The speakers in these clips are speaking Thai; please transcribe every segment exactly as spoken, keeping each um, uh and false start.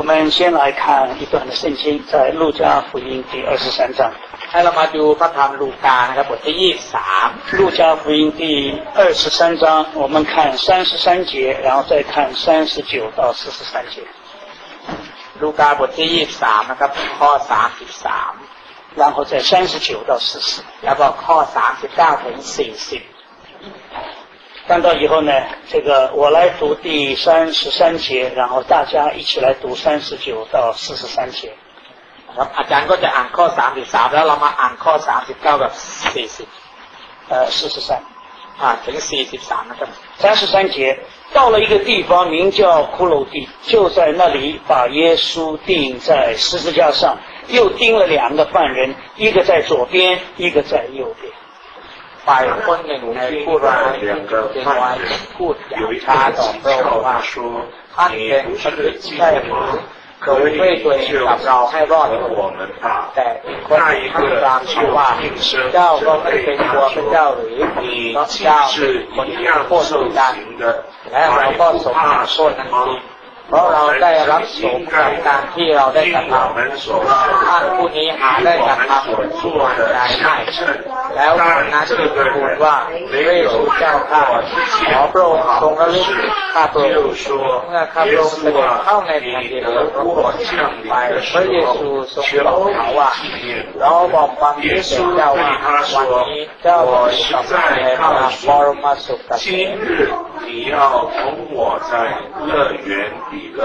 我们先来看一段的圣经，在路加福音第二十三章。 ให้เรามาดูพระธรรมลูกานะครับบทที่ยี่สิบสาม路加福音第二十三章，我们看三十三节，然后再看三十九到四十三节。 ลูกาบทที่ยี่สิบสามนะครับข้อสามสิบสาม然后在三十九到四十， แล้วก็ข้อสามสิบเก้าถึงสี่สิบ看到以后呢，这个我来读第三十三节，然后大家一起来读三十九到四十三节。 ครับอาจารย์ก็จะอ่านข้อสามสิบสามแล้วเรามาอ่านข้อสามสิบเก้ากับสี่สิบ呃四十三อ่าถึงสี่สิบสามนะครับ三十三节，到了一个地方名叫骷髅地，就在那里把耶稣钉在十字架上，又钉了两个犯人，一个在左边，一个在右边。 ฝ่ายคนหนึ่งในผู้ร้ายจึงเป็นวายพูดอย่างช้าต่อพระองค์ว่าท่านเป็นพระคริสต์ใช่หรือโดยช่วยตัวเองกับเราให้รอดแต่อีกคนหนึ่งท่านตามชื่อว่าเจ้าก็ไม่เป็นตัวพระเจ้าหรือเพราะเจ้าเป็นคนที่โทษด้วยกันและเราก็สมควรโทษนั้นจริงเพราะเราได้รับสมกับการที่เราได้กระทำท่านผู้นี้หาได้กระทำชั่วใดไม่แล้วคนนั้นจึงทูลว่าพระเยซูเจ้าข้าขอพระองค์ทรงระลึกข้าพระองค์เมื่อข้าพระองค์เสด็จเข้าในแผ่นดินแล้วผู้คนเชื่อไปพระเยซูทรงบอกเขาว่าเราบอกความจริงเจ้าว่าวันนี้เจ้าจะกลับในพระบรมสุขเกษม你要同我在乐园里了。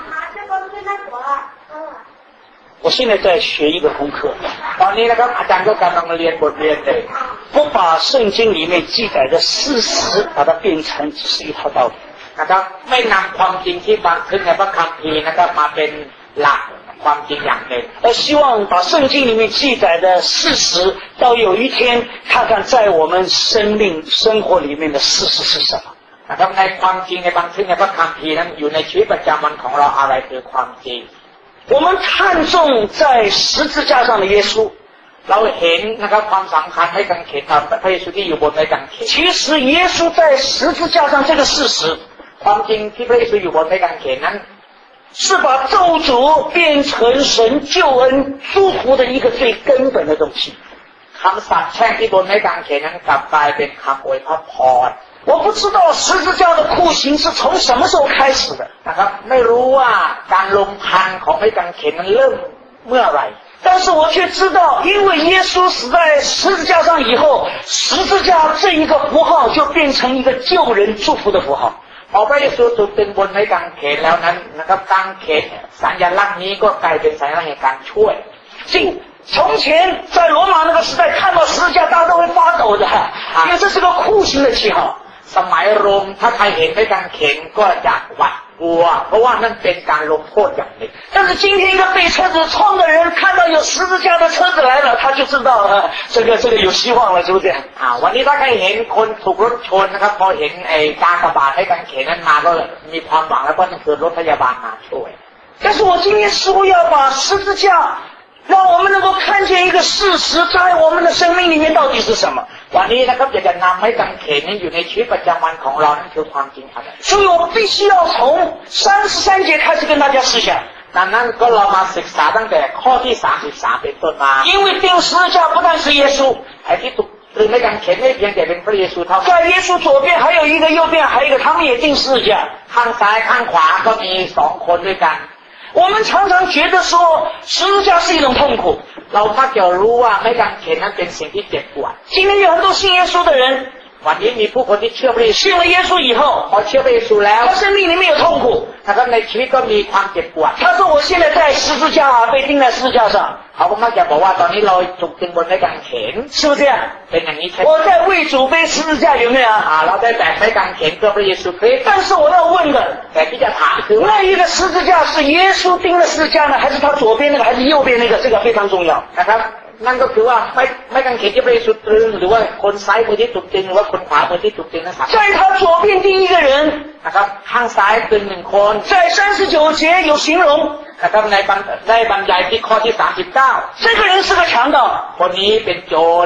我现在在学一个功课， ตอนนี้นะครับอาจารย์ก็กำลังเรียนบทเรียนเลย不把圣经里面记载的事实把它变成只是一套道理นะครับไม่นำความจริงที่บันทึกในพระคัมภีร์นะครับมาเป็นหลักความจริงอย่างหนึ่ง而希望把圣经里面记载的事实到有一天看看在我们生命生活里面的事实是什么นะครับในความจริงในบันทึกในพระคัมภีร์นั้นอยู่ในชีวิตประจำวันของเราอะไรคือความจริง我们看重在十字架上的耶稣เราเห็นนะครับความสำคัญให้กางเขนกับพระเยซูที่อยู่บนไม้กางเขน其实耶稣在十字架上这个事实ความจริงที่พระเยซูอยู่บนไม้กางเขนนั้น是把咒诅变成神救恩祝福的一个最根本的东西คำสาปแช่งที่บนไม้กางเขนนั้นกลับกลายเป็นคำอวยพร我不知道十字架的酷刑是从什么时候开始的นะครับไม่รู้ว่าการลงทันของไม้กางเขนนั้นเริ่มเมื่อไหร่但是我却知道因为耶稣死在十字架上以后十字架这一个符号就变成一个救人祝福的符号พอพระเยซูถูกตึงบนไม้กางเขนแล้วนั้นนะครับกางเขนสัญลักษณ์นี้ก็กลายเป็นสัญลักษณ์แห่งการช่วยจริง从前在罗马那个时代看到十字架大家都会发抖的因为这是个酷刑的记号สมัยโรมถ้าใครเห็นไม้กางเขนก็จะหวาดกลัวเพราะว่านั่นเป็นการลงโทษอย่างหนึ่ง但是今天一个被车子撞的人看到有十字架的车子来了他就知道了这个这个有希望了是不是อ่าวันนี้ถ้าใครเห็นคนถูกรถชนนะครับพอเห็นไอ้กากบาทไม้กางเขนนั้นมาก็มีความหวังแล้วก็นั่นคือรถพยาบาลมาช่วย但是我今天似乎要把十字架让我们能够看见一个事实在我们的生命里面到底是什么วันนี้นะครับอยากจะนำไม้กางเขนนี้อยู่ในชีวิตประจำวันของเรานั่นคือความจริงอะไร所以我必须要从三十三节开始跟大家思想ดังนั้นก็เรามาศึกษาตั้งแต่ข้อที่สามสิบสามเป็นต้นมา因为钉十字架不但是耶稣ไอ้ที่ถูกตรึงไม้กางเขนไม่เพียงแต่เป็นพระเยซูเท่านั้น在耶稣左边还有一个右边还有一个他们也钉十字架ข้างซ้ายข้างขวาก็มีสองคนด้วยกัน我们常常觉得说十字架是一种痛苦เรามักจะรู้ว่าไม้กางเขนนั้นเป็นสิ่งที่เจ็บปวด今天有很多信耶稣的人วันนี้มีผู้คนที่เชื่อพระเยซู信了耶稣以后พอเชื่อพระเยซูแล้ว他生命里面有痛苦นะครับในชีวิตก็มีความเจ็บปวด他说我现在在十字架被钉在十字架上เขาก็มักจะบอกว่าตอนนี้เราถูกตึงบนไม้กางเขน是不是这样เป็นอย่างนี้ใช่我在为主背十字架有没有อ่าเราได้แบกไม้กางเขนเพื่อพระเยซูคริสต์但是我要问的แต่ที่จะถามคือ那一个十字架是耶稣钉的十字架呢还是他左边那个还是右边那个这个非常重要นะครับนั่นก็คือว่าไม่ไม่กางเขนที่พระเยซูตรึงหรือว่าคนซ้ายมือที่ถูกตึงหรือว่าคนขวามือที่ถูกตึงนั้น在他左边钉一个人นะครับข้างซ้ายตึงหนึ่งคน在三十九节有形容นะครับในบรรในบรรยายที่ข้อที่สามสิบเก้า这个人是个强盗คนนี้เป็นโจร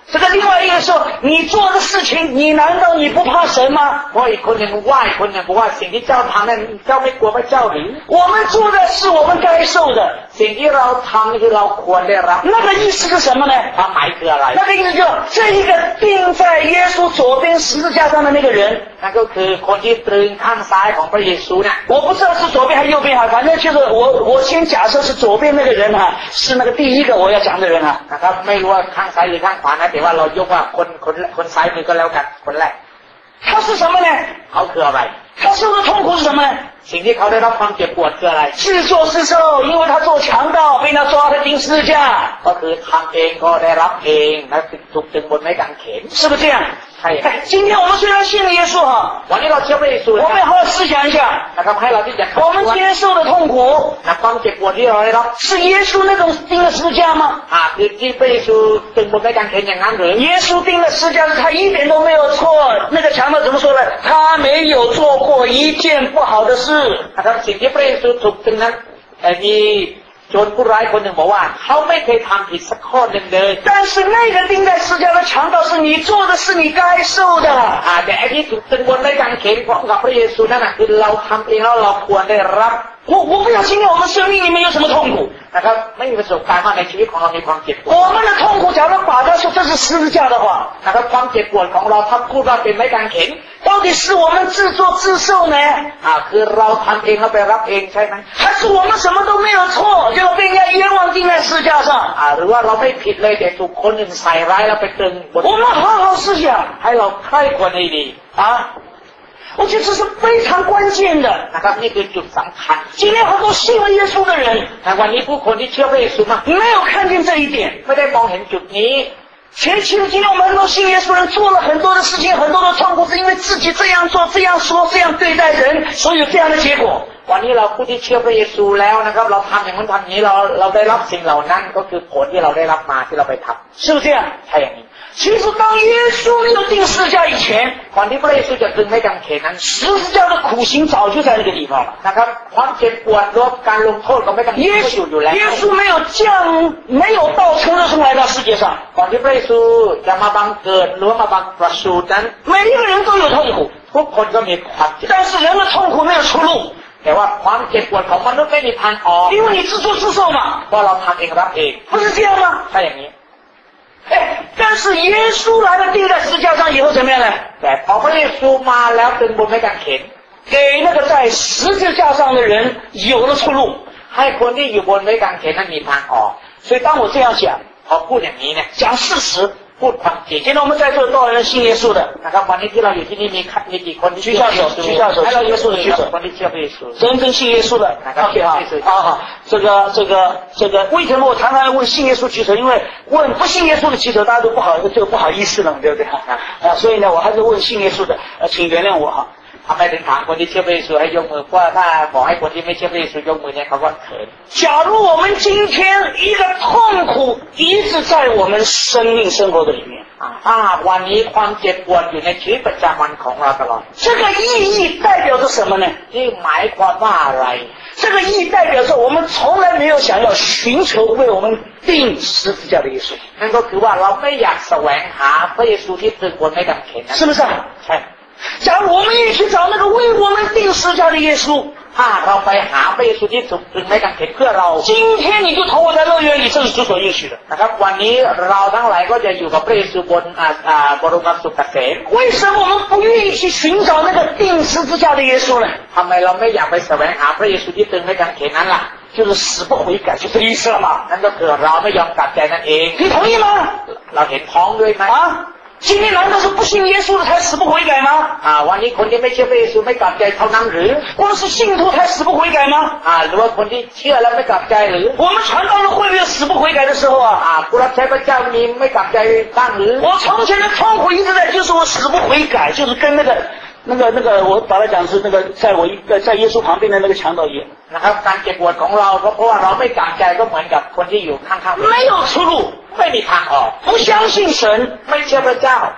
这个另外一个说，你做的事情，你难道你不怕神吗？ เพราะอีกคนหนึ่งว่าอีกคนหนึ่งบอกว่าสิ่งที่เจ้าทำนั้นเจ้าไม่กลัวพระเจ้าหรือ我们做的是我们该受的， สิ่งที่เราทำนี่คือเราควรได้รับ那个意思是什么呢？ ความหมายคืออะไร那个意思就是这一个钉在耶稣左边十字架上的那个人， นั่นก็คือคนที่ตรึงข้างซ้ายของพระเยซูเนี่ย我不知道是左边还是右边哈，反正就是我我先假设是左边那个人哈，是那个第一个我要讲的人哈。 นะครับไม่รู้ว่าข้างซ้ายหรือข้างขวานะแต่ว่าเรายกว่าคนคนคนซ้ายมือก็แล้วกันคนแรก他是什么呢？ เขาคืออะไร他受的痛苦是什么呢？ สิ่งที่เขาได้รับความเจ็บปวดคืออะไร自作自受，因为他做强盗被他抓他钉十字架， ก็คือทำเองก็ได้รับเองและถูกตึงบนไม้กางเขน是不是这样？ 哎， 今天我们虽然信了耶稣哈， วันนี้เราเชื่อพระเยซู我们好好思想一下， นะครับให้เราที่จะ我们接受的痛苦， นะความเจ็บปวดที่เราได้รับ是耶稣那种钉的十字架吗？ อ่าคือที่พระเยซูตึงบนไม้กางเขนอย่างนั้นหรือ耶稣钉的十字架是他一点都没有错，那个强盗怎么说呢？他没有做过一件不好的事。 นะครับสิ่งที่พระเยซูถูกตึงนั้นแต่มีโจรผู้ร้ายคนหนึ่งบอกว่าเขาไม่เคยทำผิดสักข้อหนึ่งเลย但是那个钉在十字架的强盗是你做的是你该受的อ่าแต่ไอ้ที่ถูกตึงบนไม้กางเขนพร้อมกับพระเยซูนั่นน่ะคือเราทำเองแล้วเราควรได้รับ我我不知道今天我们生命里面有什么痛苦นะครับไม่มีประสบการณ์ว่าในชีวิตของเรามีความเจ็บปวด我们的痛苦假如把它说这是十字架的话นะครับความเจ็บปวดของเราถ้าพูดว่าเป็นไม้กางเขน到底是我们自作自受呢อ่าคือเราทำเองแล้วไปรับเองใช่ไหม还是我们什么都没有错就被人家冤枉钉在十字架上อ่าหรือว่าเราไม่ผิดเลยแต่ถูกคนอื่นใส่ร้ายแล้วไปตึงบน我们好好思想ให้เราใคร่ควรให้ดี啊我觉得这是非常关键的นะครับนี่คือจุดสำคัญ今天很多信了耶稣的人แต่วันนี้ผู้คนที่เชื่อพระเยซูมาก没有看见这一点ไม่ได้มองเห็นจุดนี้前期的今天我们很多信耶稣人做了很多的事情很多的痛苦是因为自己这样做这样说这样对待人所以有这样的结果วันนี้เราผู้ที่เชื่อพระเยซูแล้วนะครับเราทำอย่างนั้นทำอย่างนี้เราเราได้รับสิ่งเหล่านั้นก็คือผลที่เราได้รับมาที่เราไปทำ是不是这样ใช่อย่างนี้其实当耶稣没有钉十字架以前ก่อนที่พระเยซูจะตึงไม้กางเขนนั้น十字架的苦刑早就在那个地方了นะครับความเจ็บปวดรบการลงโทษของไม้กางเขนก็อยู่อยู่แล้ว耶稣没有降没有道成肉身来到世界上ก่อนที่พระเยซูจะมาบังเกิดหรือมาบังประสูตินั้น每一个人都有痛苦ทุกคนก็มีความเจ็บ但是人的痛苦没有出路แต่ว่าความเจ็บปวดของมนุษย์ไม่มีทางออก因为你自作自受嘛เพราะเราทำเองรับเอง不是这样吗ใช่อย่างนี้但是耶稣来了钉在十字架上以后怎么样呢แต่พอพระเยซูมาแล้วตึงบนไม้กางเขน给那个在十字架上的人有了出路ให้คนที่อยู่บนไม้กางเขนนั้นมีทางออก所以当我这样讲พอพูดอย่างนี้เนี่ย讲事实พูดความจริง今天我们在座多少人信耶稣的นะครับวันนี้ที่เราอยู่ที่นี่มีมีกี่คนที่举下手举下手ให้เรา耶稣的举手คนที่เชื่อพระเยซู真正信耶稣的 ，OK 哈，好好，这个这个这个，为什么我常常问信耶稣举手？因为问不信耶稣的举手，大家都不好，就不好意思了，对不对？啊，所以呢，我还是问信耶稣的，呃，请原谅我哈。 ทำไมถึงถามคนที่เชื่อพระเยซูให้ยกมือเพราะถ้าบอกให้คนที่ไม่เชื่อพระเยซูยกมือเนี่ยเขาก็เขิน假如我们今天一个痛苦一直在我们生命生活的里面ถ้าวันนี้ความเจ็บปวดอยู่ในชีวิตประจำวันของเราตลอด这个意义代表着什么呢ที่หมายความว่าอะไร这个意义代表着我们从来没有想要寻求为我们钉十字架的耶稣นั่นก็คือว่าเราไม่อยากแสวงหาพระเยซูที่ตึงบนไม้กางเขน是不是ใช่假如我们也去找那个为我们钉十字架的耶稣ถ้าเราไปหาพระเยซูที่ถูกตรึงไม้กางเขนเพื่อเรา今天你就同我在乐园里这是主所应许的นะครับวันนี้เราทั้งหลายก็จะอยู่กับพระเยซูบนอ่าบรมสุขเกษม为什么我们不愿意去寻找那个钉十字架的耶稣呢ทำไมเราไม่อยากไปแสวงหาพระเยซูที่ตรึงไม้กางเขนนั้นล่ะ就是死不悔改就这个意思了嘛นั่นก็คือเราไม่ยอมกลับใจนั่นเอง你同意吗เราเห็นพ้องด้วยไหม啊今天难道是不信耶稣的才死不悔改吗อ่าวันนี้คนที่ไม่เชื่อพระเยซูไม่กลับใจเท่านั้นหรือ光是信徒才死不悔改吗อ่าหรือว่าคนที่เชื่อแล้วไม่กลับใจหรือ我们传道人会不会有死不悔改的时候啊อ่าผู้รับใช้พระเจ้ามีไม่กลับใจบ้างหรือ我从前的痛苦一直在就是我死不悔改就是跟那个那个那个我把它讲是那个在我一个在耶稣旁边的那个强盗一样นะครับการเจ็บปวดของเราก็เพราะว่าเราไม่กลับใจก็เหมือนกับคนที่อยู่ข้างๆ没有出路ไม่มีทางออก不相信神ไม่เชื่อพระเจ้า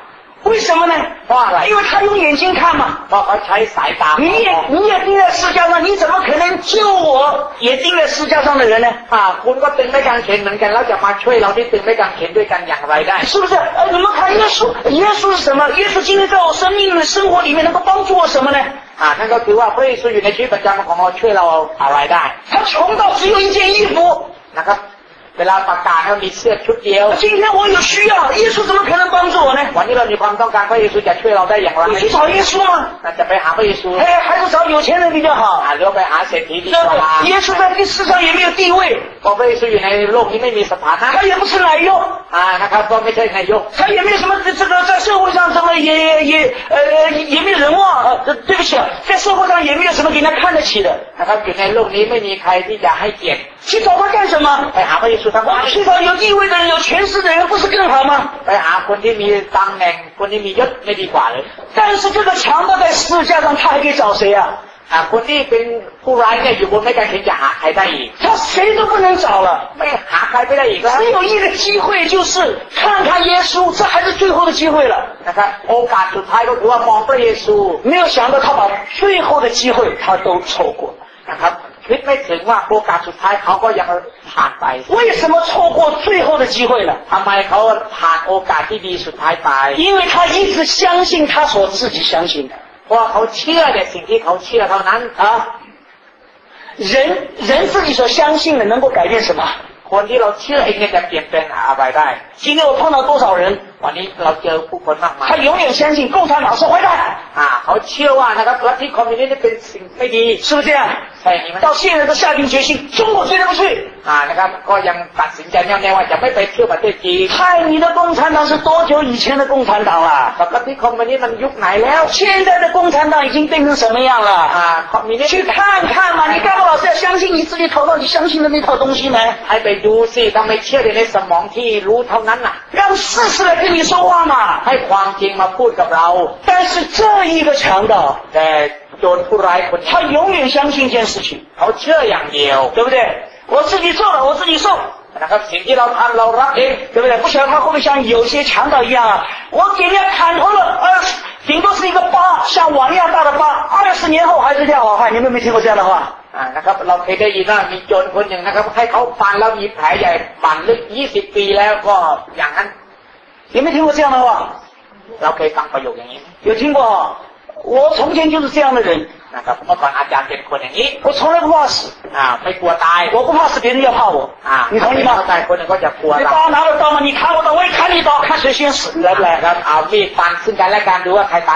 为什么呢？因为他用眼睛看嘛。你也你也钉在十字架上，你怎么可能救我也钉在十字架上的人呢？ 啊，คุณก็ตึงได้กางเขนเหมือนกันแล้วจะมาช่วยเราที่ตึงได้กางเขนด้วยกันอย่างไรได้是不是？呃，你们看耶稣，耶稣是什么？耶稣今天在我生命的生活里面能够帮助我什么呢？ อ่านั่นก็คือว่าพระเยซูอยู่ในชีวิตประจำของเราช่วยเราอะไรได้他穷到只有一件衣服นะครับเวลาประกาศให้มีเสื้อชุดเดียว今天我有需要耶稣怎么可能帮助我呢วันนี้เรามีความต้องการพระเยซูจะช่วยเราได้อย่างไร你去找耶稣吗จะไปหาพระเยซู哎还是找有钱人比较好หรือไปหาเศรษฐีดีกว่า耶稣在这世上也没有地位พระเยซูอยู่ในโลกนี้ไม่มีสถานะ他也不是奶油อ่านะครับก็ไม่ใช่นายก他也没有什么这个在社会上什么也也呃也没有人望呃对不起在社会上也没有什么给他看得起的นะครับอยู่ในโลกนี้ไม่มีใครที่จะให้เกียรติ去找他干什么ไปหาพระเยซูทำไม去找有地位的人有权势的人不是更好吗ไปหาคนที่มีตำแหน่งคนที่มียศไม่ดีกว่าเลย但是这个强盗在十字架上他还可以找谁啊อ่าคนที่เป็นผู้ร้ายเนี่ยอยู่บนไม้กางเขนจะหาใครได้อีก他谁都不能找了ไม่หาใครไม่ได้อีกแล้ว只有一个机会就是看看耶稣这还是最后的机会了นะครับโอกาสสุดท้ายก็คือว่ามองพระเยซู没有想到他把最后的机会他都错过了นะครับคิดไม่ถึงว่าโอกาสสุดท้ายเขาก็ยังผ่านไป为什么错过最后的机会呢ทำไมเขาผ่านโอกาสที่ดีสุดท้ายไป因为他一直相信他所自己相信的เพราะเขาเชื่อในสิ่งที่เขาเชื่อเท่านั้น啊人人自己所相信的能够改变什么คนที่เราเชื่อเองเนี่ยจะเปลี่ยนแปลงอะไรได้今天我碰到多少人วันนี้เราเจอผู้คนมากมาย他永远相信共产党是坏蛋อ่าเขาเชื่อว่านะครับลัทธิคอมมิวนิสต์เป็นสิ่งไม่ดี是不是这样ใช่ไหม到现在都下定决心中国绝对不去อ่านะครับก็ยังตัดสินใจแน่วๆว่าจะไม่ไปเที่ยวประเทศจีน嗨你的共产党是多久以前的共产党了ลัทธิคอมมิวนิสต์มันยุคไหนแล้ว现在的共产党已经变成什么样了อ่าคอมมิวนิสต์去看看嘛你干嘛老是要相信你自己头脑里相信的那套东西呢ให้ไปดูสิทำไมเชื่อในสมองที่รู้เท่านั้นน่ะ让事实来跟你说话嘛ให้ความจริงมาพูดกับเรา但是这一个强盗แต่โจรผู้ร้ายคน他永远相信一件事情เขาเชื่ออย่างเดียว对不对我自己做了我自己受นะครับสิ่งที่เราทำเรารับเอง对不对不晓得他会不会像有些强盗一样啊我给人家砍头了二十顶多是一个疤像碗一样大的疤二十年后还是条好汉你们有没有听过这样的话อ่านะครับเราเคยได้ยินว่ามีโจรคนหนึ่งนะครับให้เขาฟันแล้วมีแผลใหญ่ฟันลึกยี่สิบปีแล้วก็อย่างนั้น有没有听过这样的话เราเคยฟังประโยคอย่างนี้有听过我从前就是这样的人นะครับเมื่อก่อนอาจารย์เป็นคนอย่างนี้我从来不怕死อ่าไม่กลัวตาย我不怕死别人要怕我อ่า你同意吗ตายคนหนึ่งก็จะกลัว你刀拿着刀嘛你砍我刀我也砍你刀看谁先死来不来ครับเอามีดฟันซึ่งกันและกันดูว่าใครตาย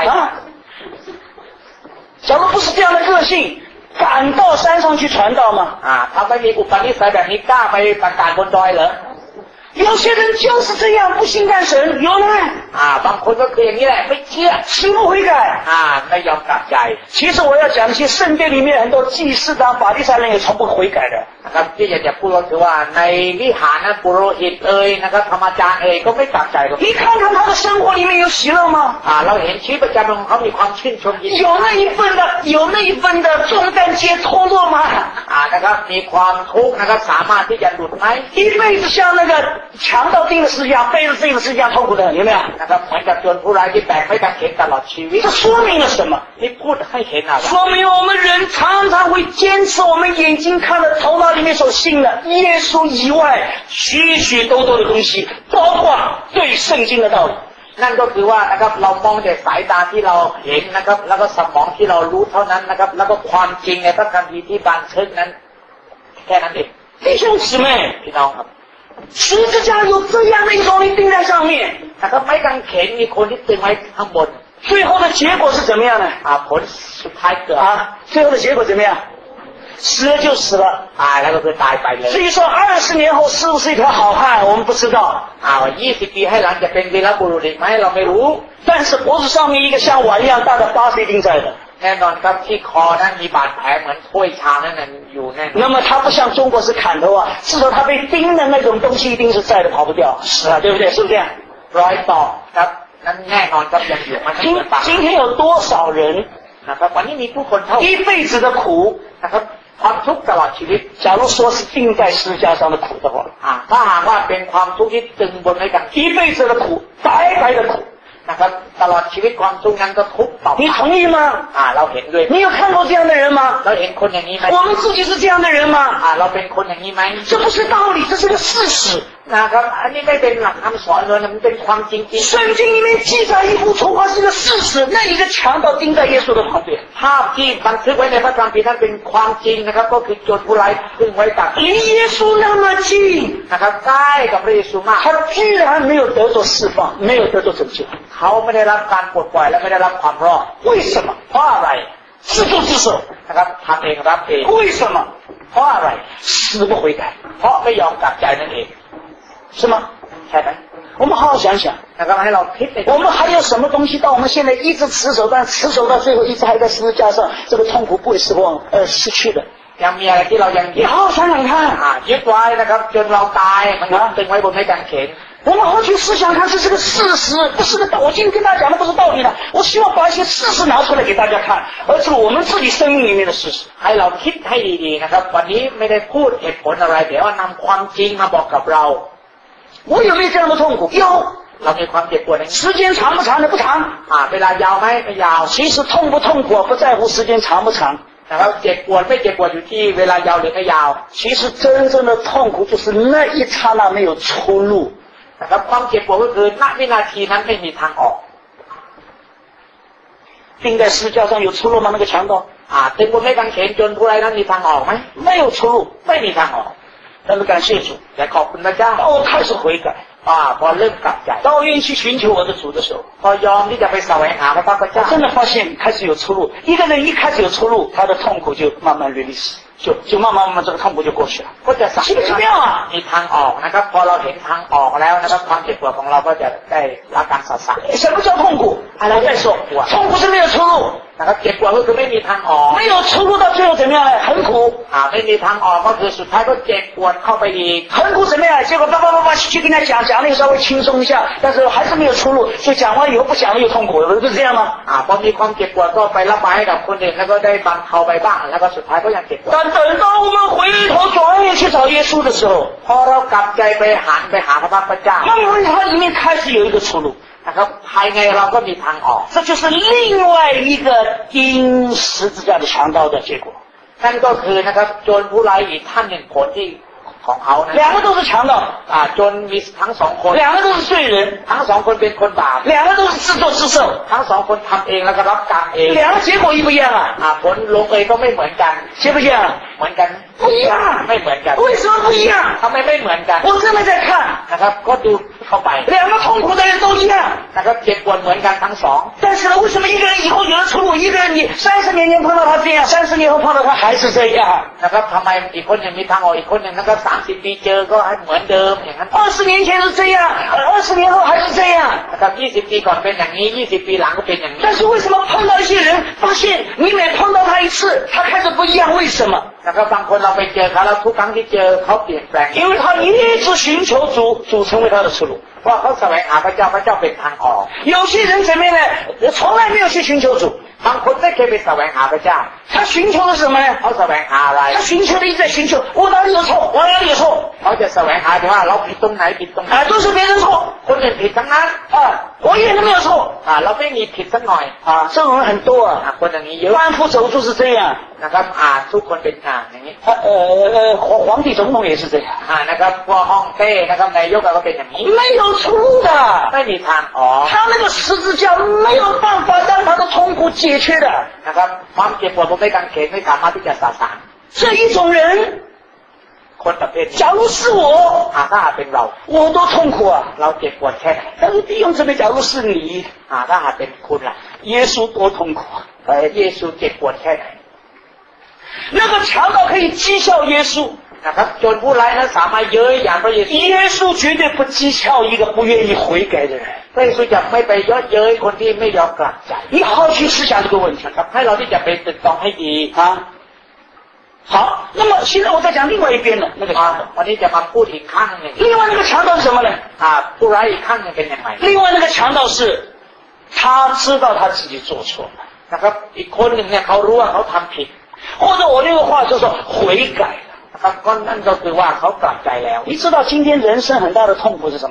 假如不是这样的个性敢到山上去传道吗อ่าถ้าไม่มีอุปนิสัยแบบนี้กล้าไปประกาศบนดอยเหรอ有些人就是这样不信干神有呢อ่าบางคนก็คืออย่างนี้แหละไม่เชื่อ死不悔改อ่าไม่ยอมกลับใจ其实我要讲一些圣殿里面很多祭司当法利赛人也从不悔改的นะครับที่อยากจะพูดก็คือว่าในวิหารนั้นปุโรหิตเอ่ยนะครับธรรมจารย์เอ่ยก็ไม่กลับใจหรอก你看看他的生活里面有喜乐吗อ่าเราเห็นชีวิตประจำวันของเขามีความชื่นชมยินดี有那一份的有那一份的重担皆脱落吗อ่านะครับมีความทุกข์นะครับสามารถที่จะหลุดไหม一辈子像那个强盗钉的十字架背着自己的十字架痛苦的有没有นะครับเหมือนกับโจรผู้ร้ายที่แบกไม้กางเขนตลอดชีวิต这说明了什么นี่พูดให้เห็นอะไร说明我们人常常会坚持我们眼睛看的头脑里面所信的耶稣以外许许多多的东西包括对圣经的道理นั่นก็คือว่านะครับเรามองแต่สายตาที่เราเห็นนะครับแล้วก็สมองที่เรารู้เท่านั้นนะครับแล้วก็ความจริงในพระคัมภีร์ที่บันทึกนั้นแค่นั้นเอง弟兄姊妹พี่น้องครับ十字架有这样的一种人钉在上面นะครับไม้กางเขนมีคนที่ตึงไว้ข้างบน最后的结果是怎么样呢อ่าผลสุดท้ายเกิด啊最后的结果怎么样死了就死了ตายแล้วก็คือตายไปเลย至于说二十年后是不是一条好汉我们不知道อ่ายี่สิบปีให้หลังจะเป็นวีรบุรุษไหมเราไม่รู้但是脖子上面一个像碗一样大的疤是一定在的แน่นอนครับที่คอนั้นมีบาดแผลเหมือนถ้วยชามนั่นอยู่แน่นอน那么他不像中国是砍头啊至少他被钉的那种东西一定是在的跑不掉是啊对不对是不是这样รอยต่อครับนั้นแน่นอนครับยังอยู่มัน今今天有多少人นะครับวันนี้มีผู้คนเท่า一辈子的苦นะครับความทุกข์ตลอดชีวิต假如说是钉在十字架上的苦的话อ่าถ้าหากว่าเป็นความทุกข์ที่ตึงบนไม้กางเขน一辈子的苦白白的苦นะครับตลอดชีวิตความทุกข์นั้นก็ทุกข์เปล่า你同意吗？ อ่าเราเห็นด้วย你有看过这样的人吗？ เราเห็นคนอย่างนี้ไหม我们自己是这样的人吗？ อ่าเราเป็นคนอย่างนี้ไหม这不是道理，这是个事实。 นะครับอันนี้ไม่เป็นหลักคำสอนเลยมันเป็นความจริงจริง圣经里面记载一幅图画是个事实，那一个强盗钉在耶稣的旁边， ภาพที่บันทึกไว้ในพระคัมภีร์นั้นเป็นความจริงนะครับก็คือโจรผู้ร้ายพึ่งไว้ตัก离耶稣那么近นะครับใกล้กับพระเยซูมาก他居然没有得着释放，没有得着拯救， เขาไม่ได้รับการปลดปล่อยและไม่ได้รับความรอด为什么？ เพราะอะไร自作自受นะครับทำเองรับเอง为什么？ เพราะอะไร死不悔改， เพราะไม่ยอมกลับใจนั่นเอง是吗？ ใช่ไหม我们好好想想， นะครับให้เราคิด我们还有什么东西到我们现在一直持守，但持守到最后一直还在十字架上，这个痛苦不会失望呃失去的。 ยังมีอะไรที่เรายัง你好好想想看อ่ายึดไว้นะครับจนเราตายมันก็ตึงไว้บนไม้กางเขน我们好好去思想看，这是个事实，不是个道。我今天跟大家讲的不是道理的，我希望把一些事实拿出来给大家看，而是我们自己生命里面的事实。 ให้เราคิดให้ดีๆนะครับวันนี้ไม่ได้พูดเหตุผลอะไรเดี๋ยวนำความจริงมาบอกกับเรา我有没有这样的痛苦？有。 เรามีความเจ็บปวด时间长不长的不长อ่าเวลายาวไหมไม่ยาว其实痛不痛苦不在乎时间长不长นะครับเจ็บปวดไม่เจ็บปวดอยู่ที่เวลายาวหรือไม่ยาว其实真正的痛苦就是那一刹那没有出路นะครับความเจ็บปวดก็คือณวินาทีนั้นไม่มีทางออก钉在十字架上有出路吗？那个强盗อ่าตึงบนไม้กางเขนจนผู้ร้ายนั้นมีทางออกไหม没有出路ไม่มีทางออก但是感谢主แต่ขอบคุณพระเจ้า哦开始悔改อ่าพอเริ่มกลับใจ当我愿意去寻求我的主的时候พอยอมที่จะไปแสวงหาพระเจ้า真的发现开始有出路一个人一开始有出路他的痛苦就慢慢 release 就就慢慢慢慢这个痛苦就过去了ก็จะสั是不是这样啊มีทางออกนะครับพอเราเห็นทางออกแล้วนะครับความเจ็บปวดของเราก็จะได้รับการสะสาง什么叫痛苦อะไร再说痛苦是没有出路นะครับเจ็บปวดก็คือไม่มีทางออก没有出路到最后怎么样呢很苦อ่าไม่มีทางออกก็คือสุดท้ายก็เจ็บปวดเข้าไปอีก很苦怎么样结果叭叭叭叭去跟他讲讲了稍微轻松一下但是还是没有出路所以讲完以后不讲了又痛苦不是这样吗อ่าพอมีความเจ็บปวดก็ไประบายให้กับคนอื่นแล้วก็ได้บรรเทาไปบ้างแล้วก็สุดท้ายก็ยังเจ็บปวด但等到我们回头转眼去找耶稣的时候พอเรากลับใจไปหันไปหาพระเจ้า慢慢它里面开始有一个出路นะครับภายในเราก็มีทางออก这就是另外一个钉十字架的强盗的结果นั่นก็คือนะครับโจรผู้ร้ายอีกท่านหนึ่งผลที่ของเขานะ两个都是强盗อ่าโจรมีทั้งสองคน两个都是罪人ทั้งสองคนเป็นคนบาป两个都是自作自受ทั้งสองคนทำเองแล้วก็รับกรรมเอง两个结果一不一样啊อ่าผลลงเอยก็ไม่เหมือนกันใช่不一样เหมือนกัน不一样ไม่เหมือนกัน为什么不一样ทำไมไม่เหมือนกัน我正在在看นะครับก็ดูเข้าไป两个痛苦的人都一样นะครับเจ็บปวดเหมือนกันทั้งสอง但是呢为什么一个人以后有了出路一个人你三十年前碰到他这样三十年后碰到他还是这样นะครับทำไมอีกคนหนึ่งมีทางออกอีกคนหนึ่งนะครับสามสิบปีเจอก็เหมือนเดิมอย่างนั้น二十年前是这样二十年后还是这样นะครับยี่สิบปีก่อนเป็นอย่างนี้ยี่สิบปีหลังก็เป็นอย่างนี้但是为什么碰到一些人发现你每碰到他一次他开始不一样为什么นะครับบางคนเราไปเจอเขาแล้วทุกครั้งที่เจอเขาเปลี่ยนแปลง因为他一直寻求主主成为他的出路เพราะเขาแสวงหาพระเจ้าพระเจ้าเป็นทางออก有些人怎么呢从来没有去寻求主บางคนไม่เคยไปแสวงหาพระเจ้า他寻求的是什么呢เขาแสวงหาอะไร他寻求的一直在寻求我哪里有错我哪里有错เขาจะแสวงหาถึงว่าเราผิดตรงไหนผิดตรงไหน都是别人错คนอื่นผิดทั้งนั้น啊我一点都没有错อ่าเราไม่มีผิดสักหน่อย啊这种人很多啊คนอย่างนี้เยอะ万夫走卒是这样นะครับอ่าทุกคนเป็นอ่าอย่างนี้呃呃皇皇帝总统也是这样อ่านะครับพวกฮ่องเต้นะครับนายกก็เป็นอย่างนี้没有出路的ไม่มีทางออก他那个十字架没有办法让他的痛苦解决的นะครับความเจ็บปวดบนไม้กางเขนไม่สามารถที่จะสะสาง这一种人คนประเภท假如是我หากถ้าเป็นเรา我多痛苦啊เราเจ็บปวดแค่ไหน但是弟兄姊妹假如是你หากถ้าหากเป็นคุณล่ะ耶稣多痛苦เออเยซูเจ็บปวดแค่ไหน那个强盗可以讥笑耶稣นะครับโจรผู้ร้ายนั้นสามารถเย้ยหยันพระเยซู耶稣绝对不讥笑一个不愿意悔改的人พระเยซูจะไม่ไปเย้ยเย้ยคนที่ไม่ยอมกลับใจ你好好去思想这个问题ครับให้เราที่จะไปตึกตองให้ดี啊好那么现在我再讲另外一边的那个强盗วันนี้จะมาพูดอีกข้างหนึ่ง另外那个强盗是什么呢อ่าผู้ร้ายอีกข้างหนึ่งเป็นยังไง另外那个强盗是他知道他自己做错了นะครับอีกคนหนึ่งเนี่ยเขารู้ว่าเขาทำผิด或者我那个话就说悔改นะครับก็นั่นก็คือว่าเขากลับใจแล้ว你知道今天人生很大的痛苦是什么呢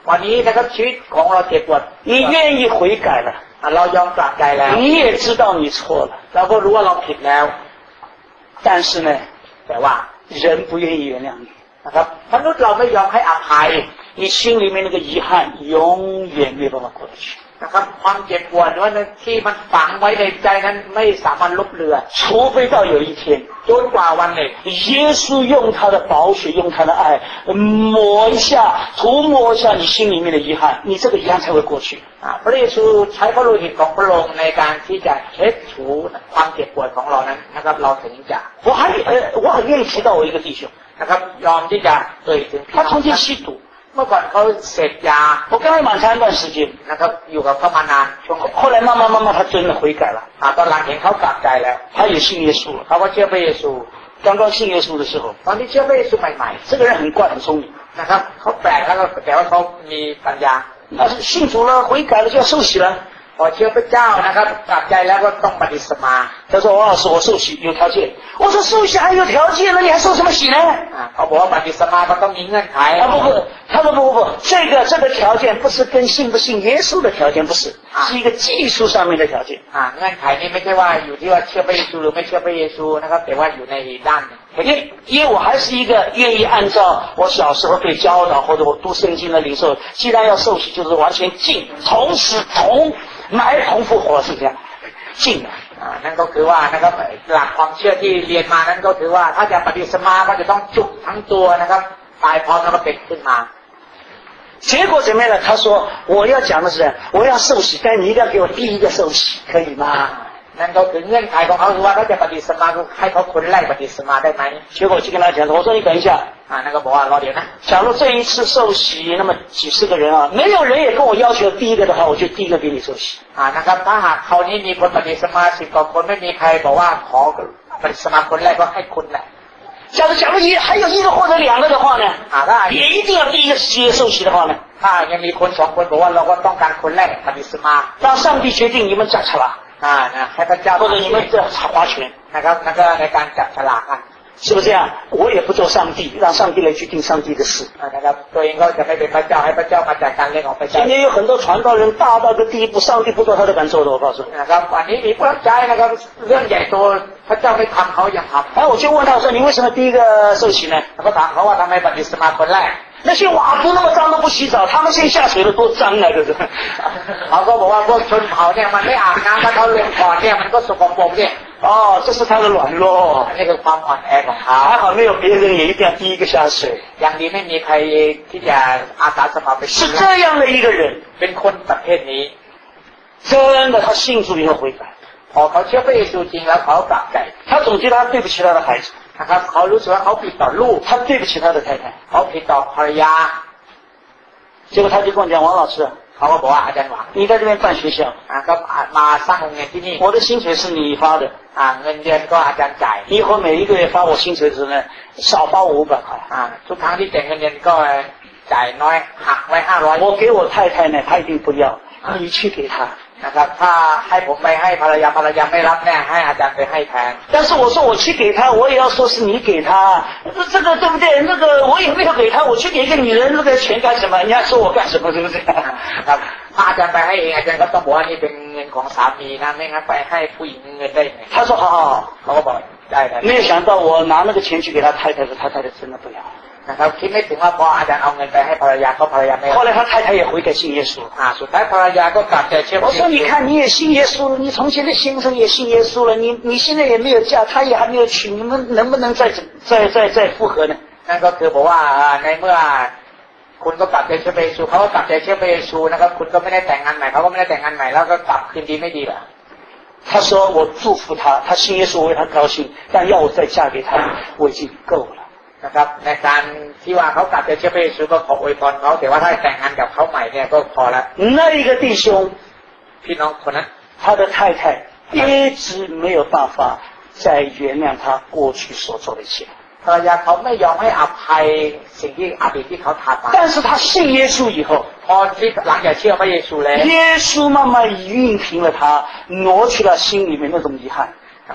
วันนี้นะครับชีวิตของเราเจ็บปวด你愿意悔改了， เรายอมกลับใจแล้ว你也知道你错了， เราก็รู้ว่าเราผิดแล้ว但是呢， แต่ว่า人不愿意原谅你， นะครับมนุษย์เราไม่ยอมให้อภัย你心里面那个遗憾永远没有办法过得去。 นะครับความเจ็บปวดว่าที่มันฝังไว้ในใจนั้นไม่สามารถลบเลือน除非到有一天จนกว่าวันหนึ่ง耶稣用他的宝血用他的爱抹一下涂抹一下你心里面的遗憾，你这个遗憾才会过去。 พระเยซูใช้พระโลหิตของพระองค์ในการที่จะเช็ดถูความเจ็บปวดของเรานั้นนะครับเราถึงจะ我还呃我很愿意提到我一个弟兄นะครับยอมที่จะเอ่ยถึง他从前吸毒เมื่อก่อนเขาเสพยา我跟他蛮长一段时间นะครับอยู่กับเขามานานช่วง后来慢慢慢慢他真的悔改了ตอนหลังเห็นเขากลับใจแล้ว他也信耶稣了เขาก็เชื่อพระเยซู刚刚信耶稣的时候ตอนที่เชื่อพระเยซูใหม่ๆ这个人很怪很聪明นะครับเขาแปลกแล้วก็แต่ว่าเขามีปัญญา但是信主了悔改了就要受洗了พอเชื่อพระเจ้านะครับกลับใจแล้วก็ต้องปฏิสมา他说王老师我受洗有条件我说受洗还有条件了你还受什么洗呢เขาบอกว่าปฏิสมาก็ต้องมีเงื่อนไข啊不不他说不不不这个这个条件不是跟信不信耶稣的条件不是是一个技术上面的条件อ่าเงื่อนไขนี้ไม่ใช่ว่าอยู่ที่ว่าเชื่อพระเยซูหรือไม่เชื่อพระเยซูนะครับแต่ว่าอยู่ในด้าน因为因为我还是一个愿意按照我小时候被教导或者我读圣经的领受既然要受洗就是完全进从死同埋同复活是这样进的อ่านั่นก็คือว่านะครับหลักความเชื่อที่เรียนมานั้นก็คือว่าถ้าจะปฏิสมาก็จะต้องจุกทั้งตัวนะครับตายพร้อมแล้วก็เป็นขึ้นมา结果怎么样呢他说我要讲的是我要受洗但你一定要给我第一个受洗可以吗นั่นก็คือเงื่อนไขของเขาคือว่าเขาจะปฏิสมาให้เขาคนแรกปฏิสมาได้ไหม结果我就跟他讲我说你等一下อ่านั่นก็บอกว่ารอเดี๋ยวนะ假如这一次受洗那么几十个人啊没有人也跟我要求第一个的话我就第一个给你受洗อ่านะครับถ้าหากคราวนี้มีคนปฏิสมาสิบกว่าคนไม่มีใครบอกว่าขอปฏิสมาคนแรกก็ให้คุณแหละ假如假如一还有一个或者两个的话呢อ่าถ้า也一定要第一个接受洗的话呢ถ้ายังมีคนสองคนบอกว่าเราก็ต้องการคนแรกปฏิสมา让上帝决定你们จับฉลากอ่านะให้พระเจ้า或者你们这划拳นะครับนั่นก็ในการจับฉลากกัน是不是这样我也不做上帝让上帝来决定上帝的事นะครับตัวเองก็จะไม่เป็นพระเจ้าให้พระเจ้ามาจัดการเรื่องของพระเจ้า今天有很多传道人大到个地步上帝不做他都敢做的我告诉你นะครับวันนี้มีผู้รับใช้นะครับเรื่องใหญ่โตพระเจ้าไม่ทำเขายังทำ哎我就问他说你为什么第一个受洗呢ก็ถามเขาว่าทำไมปฏิสมาคนแรก那些瓦夫那么脏都不洗澡他们先下水了多脏啊对不对เขาก็บอกว่าพวกชนเผ่าเนี่ยมันไม่อาบน้ำมาเขาลงก่อนเนี่ยมันก็สกปรกเนี่ย哦这是他的软弱นี่คือความอ่อนแอของเขา还好没有别人也一定要第一个下水อย่างดีไม่มีใครที่จะอาสาสมัครไป是这样的一个人เป็นคนประเภทนี้真的他信主以后悔改พอเขาเชื่อพระเยซูจริงแล้วเขากลับใจ他总觉得他对不起他的孩子นะครับเขารู้สึกว่าเขาผิดต่อลูก他对不起他的太太เขาผิดต่อภรรยา结果他就跟我讲王老师เขาก็บอกว่าอาจารย์หวัง你在这边办学校อ่าก็มาสร้างโรงเรียนที่นี่我的薪水是你发的อ่าเงินเดือนก็อาจารย์จ่าย你以后每一个月发我薪水的时候呢少发我五百块อ่าทุกครั้งที่จ่ายเงินเดือนก็จ่ายน้อยหักไว้ห้าร้อย我给我太太呢她一定不要你去给她นะครับถ้าให้ผมไปให้ภรรยาภรรยาไม่รับแน่ให้อาจารย์ไปให้แทน但是我说我去给他我也要说是你给他这个对不对那个我也没有给他我去给一个女人那个钱干什么人家说我干什么是不是ครับถ้าอาจารย์ไปให้เองอาจารย์ก็ต้องบอกว่านี่เป็นเงินของสามีนะไม่งั้นไปให้ผู้หญิงเงินได้ไง他说好好เขาก็บอกได้ได้没有想到我拿那个钱去给他太太说他太太真的不要นะครับคิดไม่ถึงว่าพออาจารย์เอาเงินไปให้ภรรยาก็ภรรยาไม่后来他太太也悔改信耶稣อ่าสุดท้ายภรรยาก็กลับใจเชื่อ我说你看你也信耶稣了你从前的先生也信耶稣了你你现在也没有嫁他也还没有娶你们能不能再再再再复合呢นั่นก็คือบอกว่าในเมื่อคุณก็กลับใจเชื่อพระเยซูเขาก็กลับใจเชื่อพระเยซูนะครับคุณก็ไม่ได้แต่งงานใหม่เขาก็ไม่ได้แต่งงานใหม่แล้วก็กลับคืนดีไม่ดีเหรอ他说我祝福他他信耶稣我为他高兴但要我再嫁给他我已经够了นะครับในการที่ว่าเขากลับใจเชื่อพระเยซูก็ขออวยพรเขาแต่ว่าถ้าแต่งงานกับเขาใหม่เนี่ยก็พอละ那一个弟兄พี่น้องคนนั้น他的太太一直没有办法再原谅他过去所做的一切ภรรยาเขาไม่ยอมให้อภัยสิ่งที่อดีตที่เขาทำมา但是他信耶稣以后พอที่หลังจากเชื่อพระเยซูแล้ว耶稣慢慢熨平了他挪去了心里面那种遗憾นะครับ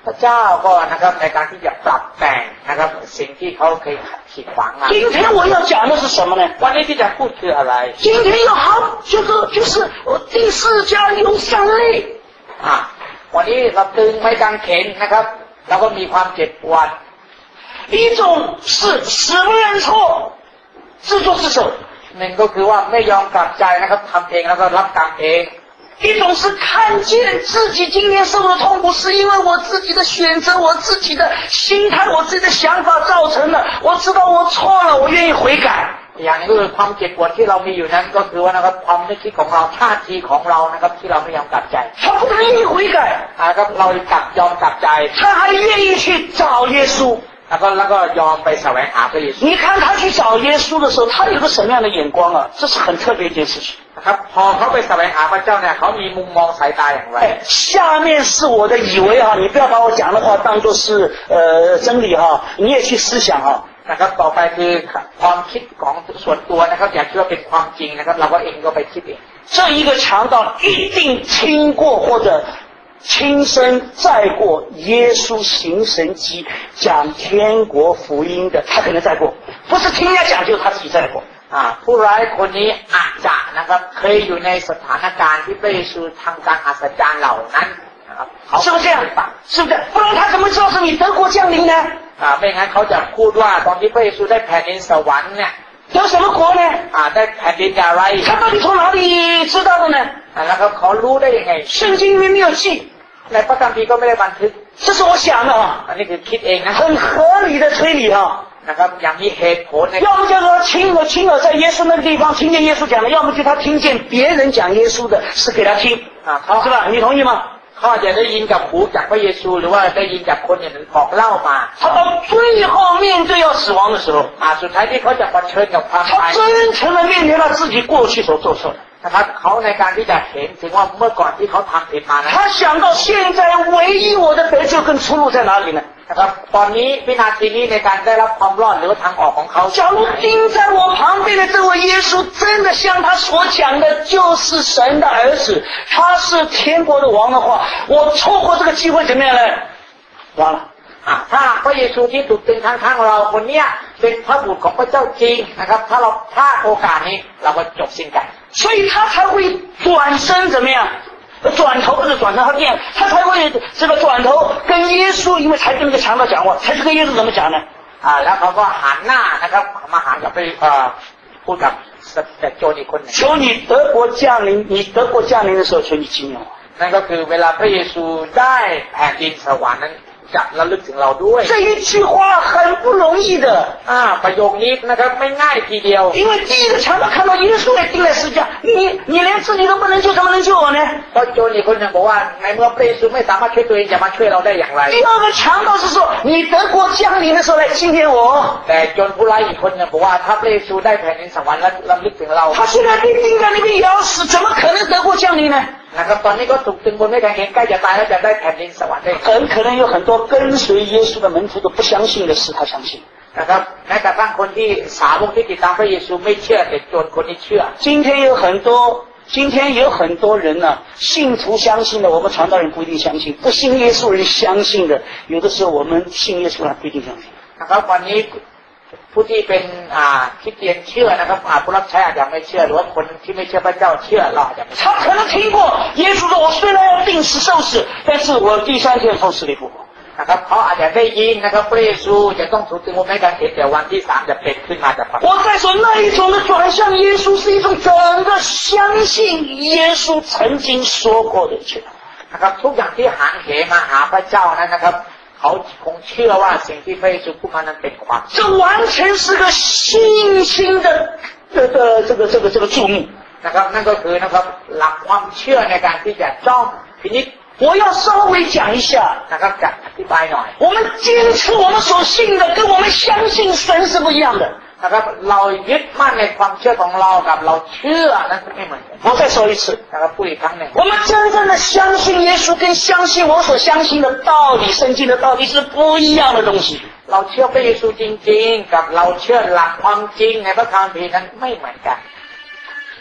พระเจ้าก็นะครับในการที่จะปรับแต่งนะครับสิ่งที่เขาเคยขีดขวางมา今天我要讲的是什么呢？ วันนี้ที่จะพูดคืออะไร今天有好就是就是第四家有三类อ่ะวันนี้เราตึงไม้กางเขนนะครับแล้วก็มีความเจ็บปวด一种是死不认错自作自受หนึ่งก็คือว่าไม่ยอมกลับใจนะครับทำเองแล้วก็รับกรรมเอง一种是看见自己今天受的痛苦是因为我自己的选择我自己的心态我自己的想法造成的我知道我错了我愿意悔改อย่างนี้ก็คือความเจ็บปวดที่เรามีอยู่นั้นก็คือว่านะครับความนึกคิดของเราท่าทีของเรานะครับที่เราไม่ยอมกลับใจ他不愿意悔改นะครับเรากลับยอมกลับใจ他还愿意去找耶稣แล้วก็แล้วก็ยอมไปแสวงหาพระเยซู你看他去找耶稣的时候他有个什么样的眼光啊这是很特别一件事情ครับพอเขาไปแสวงหาพระเจ้าเนี่ยเขามีมุมมองสายตาอย่างไร下面是我的以为哈你不要把我讲的话当作是呃真理哈你也去思想哈นะครับต่อไปคือความคิดของส่วนตัวนะครับอย่าคิดว่าเป็นความจริงนะครับเราก็เองก็ไปคิดเอง这一个强盗一定听过或者亲身载过耶稣行神迹讲天国福音的他可能载过不是听人家讲就是他自己载过อ่าผู้ร้ายคนนี้อาจจะนะครับเคยอยู่ในสถานการณ์ที่พระเยซูทำการอัศจรรย์เหล่านั้นนะครับ是不是这样是不是不然他怎么知道是你德国降临呢อ่าไม่งั้นเขาจะพูดว่าตอนที่พระเยซูได้แผ่นดินสวรรค์เนี่ย得什么国呢อ่าได้แผ่นดินอะไร他到底从哪里知道的呢อ่าแล้วเขาเขารู้ได้ยังไง圣经里面没有记ในพระคัมภีร์ก็ไม่ได้บันทึก这是我想的啊อันนี้คือคิดเองนะ很合理的推理啊นะครับอย่างมีเหตุผล要么就是说亲耳亲耳在耶稣那个地方听见耶稣讲的要么就他听见别人讲耶稣的是给他听啊是吧你同意吗เขาอาจจะได้ยินกับหูจากพระเยซูหรือว่าได้ยินจากคนอย่างนั้นบอกเล่ามา他到最后面对要死亡的时候อ่าสุดท้ายที่เขาจะเผชิญกับความตาย他真诚的面对他自己过去所做错的นะครับเขาในการที่จะเห็นถึงว่าเมื่อก่อนที่เขาทำผิดมานะ他想到现在唯一我的得救跟出路在哪里呢นะครับตอนนี้วินาทีนี้ในการได้รับความรอดหรือทางออกของเขา假如钉在我旁边的这位耶稣真的像他所讲的就是神的儿子他是天国的王的话我错过这个机会怎么样呢完了ถ้าพระเยซูที่ถูกตึงข้างๆเราคนเนี้ยเป็นพระบุตรของพระเจ้าจริงนะครับถ้าเราพลาดโอกาสนี้เราก็จบสิ้นกัน所以他才会转身怎么样转头或者转头他变他才会这个转头跟耶稣因为才跟那个强盗讲话才是跟耶稣怎么讲呢อ่าแล้วเขาก็หันหน้านะครับมาหันกับไปเอ่อพูดกับโจรอีกคนนึง求你德国降临你德国降临的时候求你纪念我นั่นก็คือเวลาพระเยซูได้แผ่นดินสวรรค์นั้นจะระลึกถึงเราด้วย这一句话很不容易的อ่าประโยคนี้นะครับไม่ง่ายทีเดียว因为第一个强盗看到耶稣也钉在十字架你你连自己都不能救怎么能救我呢เพราะโจรอีกคนนึงบอกว่าในเมื่อพระเยซูไม่สามารถช่วยตัวเองจะมาช่วยเราได้อย่างไร第二个强盗是说你德国降临的时候来纪念我แต่โจรผู้ร้ายอีกคนนึงบอกว่าถ้าพระเยซูได้แผ่นดินสวรรค์แล้วระลึกถึงเรา他现在被钉在那边也要死怎么可能德国降临呢นะครับตอนนี้ก็ถูกตึงบนไม้กางเขนใกล้จะตายแล้วจะได้แผ่นดินสวรรค์ได้很可能有很多跟随耶稣的门徒都不相信的事他相信นะครับแม้กระทั่งคนที่สาวกที่ติดตามพระเยซูไม่เชื่อแต่โจรคนนี้เชื่อ今天有很多今天有很多人呢信徒相信的我们传道人不一定相信不信耶稣人相信的有的时候我们信耶稣人不一定相信นะครับวันนี้ผู้ที่เป็นอ่าคริสเตียนเชื่อนะครับอ่าผู้รับใช้อาจจะไม่เชื่อหรือว่าคนที่ไม่เชื่อพระเจ้าเชื่อเราอาจจะไม่他可能听过耶稣说我虽然要病死受死但是我第三天从死里复活นะครับเขาอาจจะได้ยินนะครับพระเยซูจะต้องถูกตึงบนไม้กางเขนแต่วันที่สามจะเป็นขึ้นมาจากความ我在说那一种的转向耶稣是一种整个相信耶稣曾经说过的一句话นะครับทุกอย่างที่หันเหมาหาพระเจ้านั้นนะครับเขาคงเชื่อว่าสิ่งที่พระเยซูพูดมานั้นเป็นความ这完全是个信心的的的这个这个这个注目นะครับนั่นก็คือนะครับหลักความเชื่อในการที่จะจ้องพินิจ我要稍微讲一下นะครับจะอธิบายหน่อย我们坚持我们所信的跟我们相信神是不一样的นะครับเรายึดมั่นในความเชื่อของเรากับเราเชื่อนั้นไม่เหมือนกัน我再说一次นะครับพูดอีกครั้งหนึ่ง我们真正的相信耶稣跟相信我所相信的道理圣经的道理是不一样的东西เราเชื่อพระเยซูจริงๆกับเราเชื่อหลักความจริงในพระคัมภีร์นั้นไม่เหมือนกัน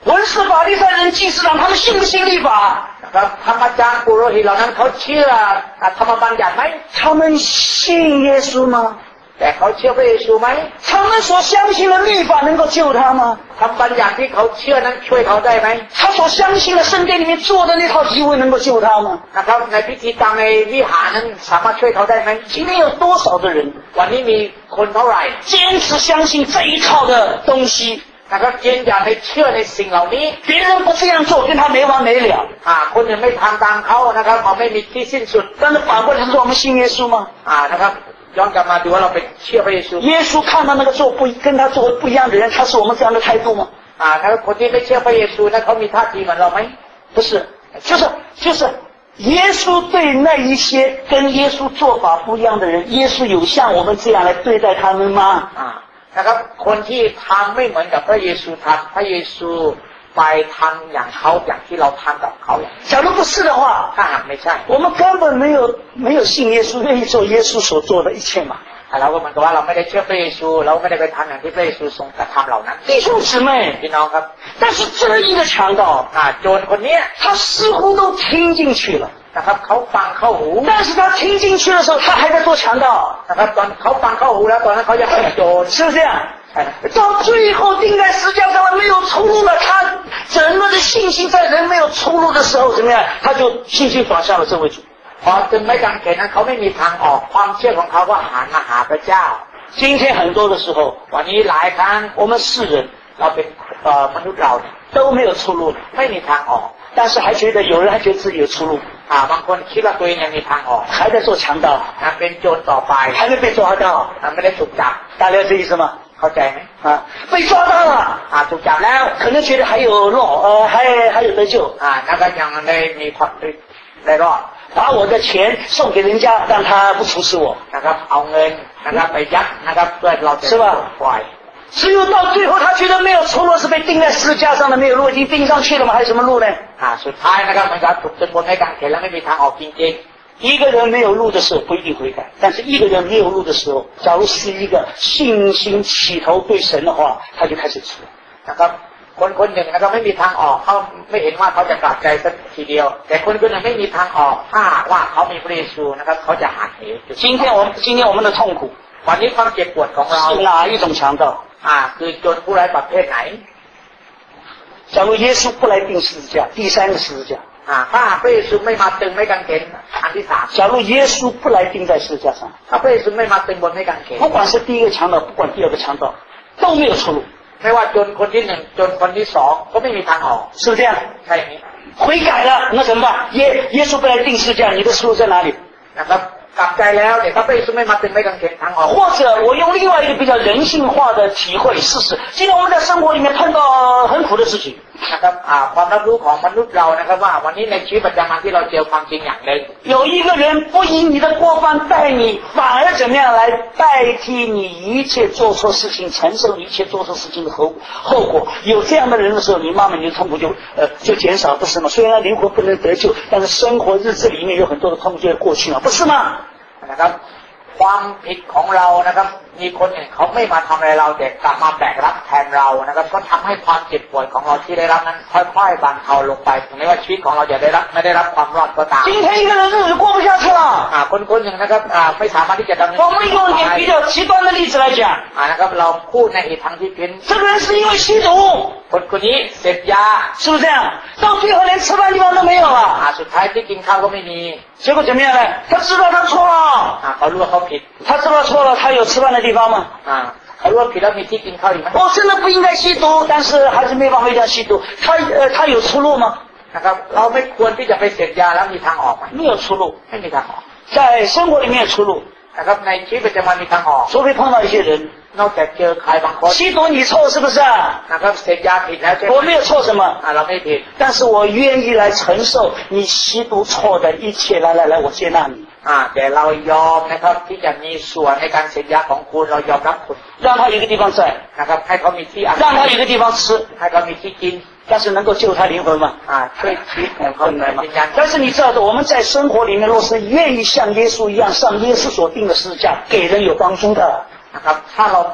文士法利赛人祭司长他们信不信律法？ ครับธรรมจารย์ปุโรหิตเหล่านั้นเขาเชื่อธรรมบัญญัติไหม他们信耶稣吗？ แต่เขาเชื่อพระเยซูไหม他们所相信的律法能够救他吗？ ธรรมบัญญัติที่เขาเชื่อนั้นช่วยเขาได้ไหม他所相信的圣殿里面做的那套仪文能够救他吗？ นะครับในพิธีกรรมในวิหารนั้นสามารถช่วยเขาได้ไหม今天有多少的人วันนี้มีคนเท่าไหร่坚持相信这一套的东西？ นะครับยืนยันในเชื่อในสิ่งเหล่านี้别人不这样做跟他没完没了อ่าคนอื่นไม่ทำตามเขานะครับเขาไม่มีที่สิ้นสุด但是反过来说我们信耶稣吗？ อ่านะครับย้อนกลับมาดูว่าเราเป็นเชื่อพระเยซู耶稣看到那个做不跟他做不一样的人，他是我们这样的态度吗？ อ่าถ้าคนที่ไม่เชื่อพระเยซูนะเขามีท่าทีเหมือนเราไหม不是，就是就是耶稣对那一些跟耶稣做法不一样的人，耶稣有像我们这样来对待他们吗？ อ่านะครับคนที่ทำไม่เหมือนกับพระเยซูทำพระเยซูไปทำอย่างเขาอย่างที่เราทำกับเขา假如不是的话， ถ้าหากไม่ใช่我们根本没有没有信耶稣，愿意做耶稣所做的一切嘛。 เราก็เหมือนกับว่าเราไม่ได้เชื่อพระเยซูเราไม่ได้ไปทำอย่างที่พระเยซูทรงกระทำเหล่านั้น弟兄姊妹พี่น้องครับ但是这一个强盗อ่าโจรคนนี้他似乎都听进去了นะครับเขาฟังเข้าหู但是他听进去的时候他还在做强盗นะครับตอนเขาฟังเข้าหูแล้วตอนนั้นเขายังเป็นโจร是不是这样到最后钉在十字架上没有出路了，他整个的信心在人没有出路的时候怎么样？他就信心转向了这位主。 พอจนไม่กางเขนนั้นเขาไม่มีทางออกความเชื่อของเขาก็หันมาหาพระเจ้า今天很多的时候วันนี้หลายครั้ง我们世人เราเป็นเอ่อมนุษย์เรา都没有出路ไม่มีทางออก但是还觉得有人还觉得自己有出路อ่าบางคนคิดว่าตัวเองยังมีทางออก还在做强盗อ่าเป็นโจรต่อไป还没被抓到อ่าไม่ได้ถูกจับ大家这意思吗เข้าใจไหม啊被抓到了อ่าถูกจับแล้ว可能觉得还有落呃还还有得救อ่านั่นก็ยังได้มีความได้รอด把我的钱送给人家让他不处死我นะครับเอาเงินนะครับไปยัดนะครับเพื่อเราจะปล่อย只有到最后他觉得没有出路是被钉在十字架上的没有路已经钉上去了吗还有什么路呢อ่าสุดท้ายนะครับมันก็ถูกจนบนให้กางเขนแล้วไม่มีทางออกจริงๆ一个人没有路的时候不一定悔改但是一个人没有路的时候假如是一个信心起头对神的话他就开始吃นะครับคนคนหนึ่งนะครับไม่มีทางออกเขาไม่เห็นว่าเขาจะกลับใจสักทีเดียวแต่คนคนหนึ่งไม่มีทางออกถ้าว่าเขามีพระเยซูนะครับเขาจะหักเห今天我们今天我们的痛苦วันนี้ความเจ็บปวดของเรา是哪一种强盗อ่าคือโจรผู้ร้ายประเภทไหน假如耶稣不来钉十字架第三个十字架อ่าถ้าพระเยซูไม่มาตึงไม่กางเขนอันที่สาม假如耶稣不来钉在十字架上ถ้าพระเยซูไม่มาตึงบนไม่กางเขน不管是第一个强盗不管第二个强盗都没有出路ไม่ว่าจนคนที่หนึ่งจนคนที่สองก็ไม่มีทางออก是不是这样ใช่ไหม悔改了那怎么办耶耶稣不来钉十字架你的出路在哪里นะครับกลับใจแล้วแต่ถ้าพระเยซูไม่มาตึงไม่กางเขนทางออก或者我用另外一个比较人性化的体会试试今天我们在生活里面碰到很苦的事情นะครับอ่าความรับรู้ของมนุษย์เรานะครับว่าวันนี้ในชีวิตประจำวันที่เราเจอความจริงอย่างหนึ่ง有一个人不以你的过犯待你反而怎么样来代替你一切做错事情承受一切做错事情的后后果有这样的人的时候你慢慢你的痛苦就呃就减少不是吗虽然灵魂不能得救但是生活日子里面有很多的痛苦就会过去了不是吗นะครับความผิดของเรานะครับมีคนหนึ่งเขาไม่มาทำอะไรเราแต่กลับมาแบกรับแทนเรานะครับก็ทำให้ความเจ็บปวดของเราที่ได้รับนั้นค่อยๆบรรเทาลงไปถึงแม้ว่าชีวิตของเราจะได้รับไม่ได้รับความรอดก็ตาม今天一个人日子过不下去了อ่าคนคนหนึ่งนะครับอ่าไม่สามารถที่จะดำเนิน我们用一点比较极端的例子来讲อ่านะครับเราพูดในอีกทางที่เป็น这个人是因为吸毒คนคนนี้เสพยา是不是这样到最后连吃饭地方都没有了อ่าสุดท้ายที่กินข้าวก็ไม่มี结果怎么样呢他知道他错了อ่าเขารู้ว่าเขาผิด他知道错了他有吃饭的地方吗อ่าเขารู้ว่าผิดแล้วมีที่กินข้าวอีกไหม我真的不应该吸毒但是还是没办法这样吸毒他呃他有出路吗นะครับเราไม่ควรที่จะไปเสพยาแล้วมีทางออกไหม没有出路ไม่มีทางออก在生活里面有出路นะครับในชีวิตประจำวันมีทางออก除非碰到一些人นอกจากเจอใครบางคน吸毒你错是不是นะครับเสพยาผิดแล้วใช่ไหม我没有错什么อ่าเราไม่ผิด但是我愿意来承受你吸毒错的一切来来来我接纳你อ่าแต่เรายอมนะครับที่จะมีส่วนในการเสพยาของคุณเรายอมรับคุณ让他有一个地方在นะครับให้เขามีที่อาศัย让他有一个地方吃ให้เขามีที่กิน但是能够救他灵魂吗啊ช่วยชีวิตของเขา吗但是你知道的我们在生活里面若是愿意像耶稣一样上耶稣所定的十字架给人有帮助的นะครับถ้าเรา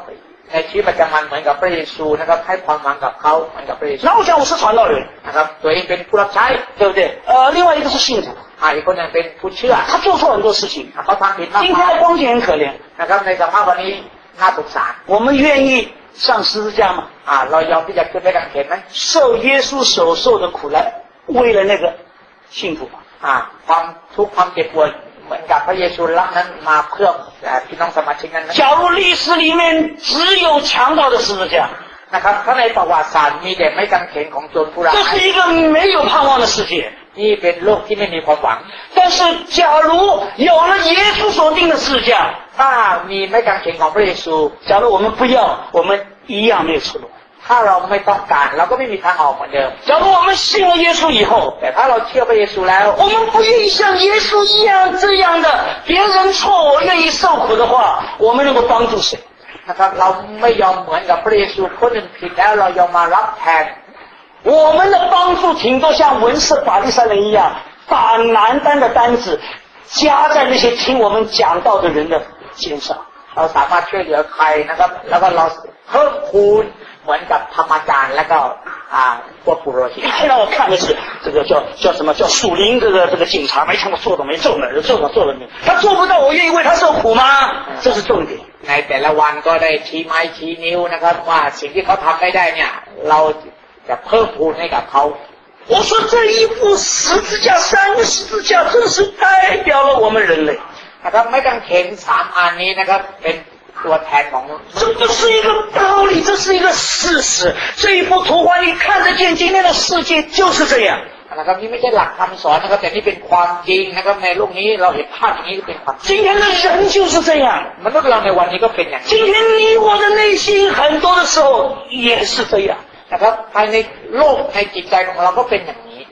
ในชีวิตประจำวันเหมือนกับพระเยซูนะครับให้ความหวังกับเขาเหมือนกับพระเยซู然后讲我是传道人นะครับตัวเองเป็นผู้รับใช้对不对呃另外一个是信徒อ่าอีกคนนึงเป็นผู้เชื่อ他做错很多事情เขาทำผิดมาก今天的光景很可怜นะครับในสภาพวันนี้น่าสงสาร我们愿意上十字架吗อ่าเรายอมที่จะขึ้นไปกางเขนไหม受耶稣所受的苦来为了那个幸福吗อ่าความทุกข์ความเจ็บปวดเหมือนกับพระเยซูรับนั้นมาเพื่อพี่น้องสมาชิกนั้น假如历史里面只有强盗的十字架นะครับถ้าในประวัติศาสตร์มีแต่ไม่กางเขนของโจรผู้ร้าย这是一个没有盼望的世界นี่เป็นโลกที่ไม่มีความหวัง但是假如有了耶稣所定的十字架ถ้ามีไม่กางเขนของพระเยซู假如我们不要我们一样没有出路ถ้าเราไม่ต้องการเราก็ไม่มีทางออกเหมือนเดิม假如我们信了耶稣以后แต่ถ้าเราเชื่อพระเยซูแล้ว我们不愿意像耶稣一样这样的别人错我愿意受苦的话我们能够帮助谁นะครับเราไม่ยอมเหมือนกับพระเยซูคนอื่นผิดแล้วเรายอมมารับแทน我们的帮助顶多像文士法利赛人一样把难担的担子加在那些听我们讲道的人的肩上เราสามารถช่วยเหลือใครนะครับแล้วก็เราเพิ่มพูนเหมือนกับธรรมจารย์แล้วก็อ่าพวกปุโรหิต一天让我看的是这个叫叫什么叫属灵这个这个警察没看过做都没做呢做了做了没他做不到我愿意为他受苦吗这是重点ในแต่ละวันก็ได้ชี้ไม้ชี้นิ้วนะครับว่าสิ่งที่เขาทำไม่ได้เนี่ยเราจะเพิ่มพูนให้กับเขา我说这一副十字架三个十字架真是代表了我们人类นะครับไม่ต้องเข็นสามอันนี้นะครับเป็นตัวแทนของ这不是一个道理这是一个事实这一幅图画你看得见今天的世界就是这样นะครับนี่ไม่ใช่หลักคำสอนนะครับแต่นี่เป็นความจริงนะครับในโลกนี้เราเห็นภาพอย่างนี้เป็นความ今天的人就是这样มนุษย์เราในวันนี้ก็เป็นอย่างนี้今天你我的内心很多的时候也是这样นะครับภายในโลกในจิตใจของเราก็เป็นอย่างนี้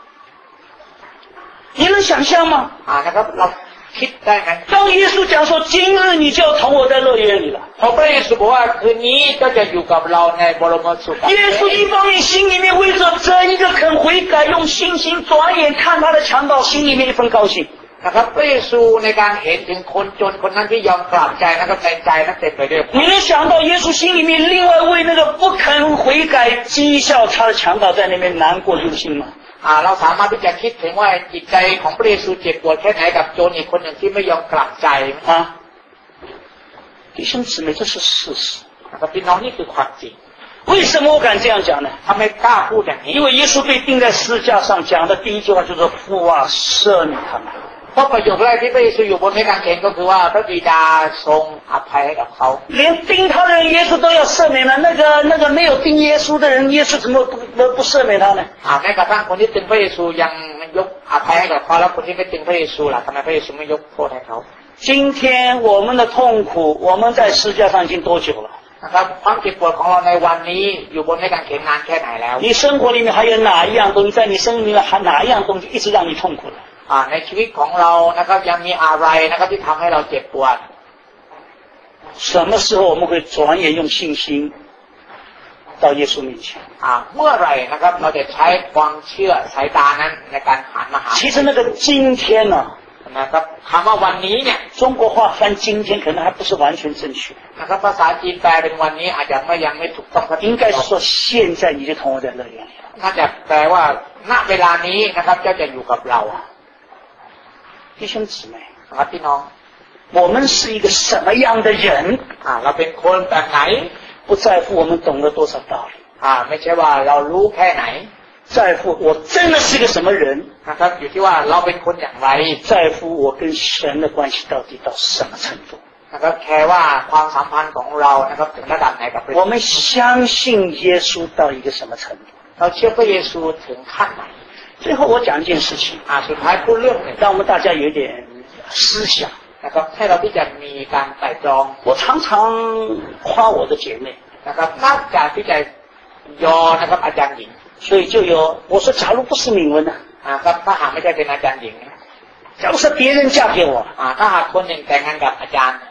你能想象吗อ่านะครับเราคิดได้ไหม当耶稣讲说今日你就要同我在乐园里了พอพระเยซูบอกว่าคืนนี้ก็จะอยู่กับเราในบรมสุข耶稣一方面心里面为着这一个肯悔改用信心转眼看他的强盗心里面一份高兴นะครับพระเยซูในการเห็นถึงคนจนคนนั้นที่ยอมกลับใจนะครับในใจนั้นเต็มไปด้วย你能想到耶稣心里面另外为那个不肯悔改讥笑他的强盗在那边难过忧心吗อ่าเราสามารถที่จะคิดถึงว่าจิตใจของพระเยซูเจ็บปวดแค่ไหนกับโจรอีกคนหนึ่งที่ไม่ยอมกลับใจ啊弟兄姊妹这是事实นะครับพี่น้องนี่คือความจริง为什么我敢这样讲呢ทำไมกล้าพูดอย่างนี้因为耶稣被钉在十字架上讲的第一句话就是父啊赦免他们เพราะประโยคแรกที่พระเยซูอยู่บนไม้กางเขนก็คือว่าพระบิดาทรงอภัยให้กับเขา连钉他的人耶稣都要赦免了那个那个没有钉耶稣的人耶稣怎么不不不赦免他呢อ่าแม้กระทั่งคนที่ตึงพระเยซูยังยกอภัยให้กับเขาแล้วคนที่ไม่ตึงพระเยซูล่ะทำไมพระเยซูไม่ยกโทษให้เขา今天我们的痛苦我们在十字架上已经多久了นะครับความเจ็บปวดของเราในวันนี้อยู่บนไม้กางเขนนานแค่ไหนแล้ว你生活里面还有哪一样东西在你生命里面还哪一样东西一直让你痛苦的อ่าในชีวิตของเรานะครับยังมีอะไรนะครับที่ทำให้เราเจ็บปวด什么时候我们会转眼用信心到耶稣面前อ่าเมื่อไหร่นะครับเราจะใช้ความเชื่อสายตานั้นในการหันมาหา其实那个今天呢นะครับคำว่าวันนี้เนี่ย中国话翻今天可能还不是完全正确นะครับภาษาจีนแปลเป็นวันนี้อาจจะไม่ยังไม่ถูกต้อง应该是说现在你就同我在乐园里น่าจะแปลว่าณเวลานี้นะครับเจ้าจะอยู่กับเรา弟兄姊妹ครับพี่น้อง我们是一个什么样的人อ่าเราเป็นคนแบบไหน不在乎我们懂得多少道理อ่าไม่ใช่ว่าเรารู้แค่ไหน在乎我真的是一个什么人นะครับอยู่ที่ว่าเราเป็นคนอย่างไร在乎我跟神的关系到底到什么程度นะครับแค่ว่าความสัมพันธ์ของเรานะครับถึงระดับไหนกับพระเยซู我们相信耶稣到一个什么程度เราเชื่อพระเยซูถึงขั้นไหน最后我讲一件事情อ่าสุดท้ายพูดเรื่องหนึ่ง让我们大家有点思想นะครับให้เราที่จะมีการไตร่ตรอง我常常夸我的姐妹นะครับนอกจากที่จะยอนะครับอาจารย์หญิง所以就有我说假如不是敏文呢อ่าครับถ้าหากไม่ใช่เป็นอาจารย์หญิง假如是别人嫁给我อ่าถ้าหากคนหนึ่งแต่งงานกับอาจารย์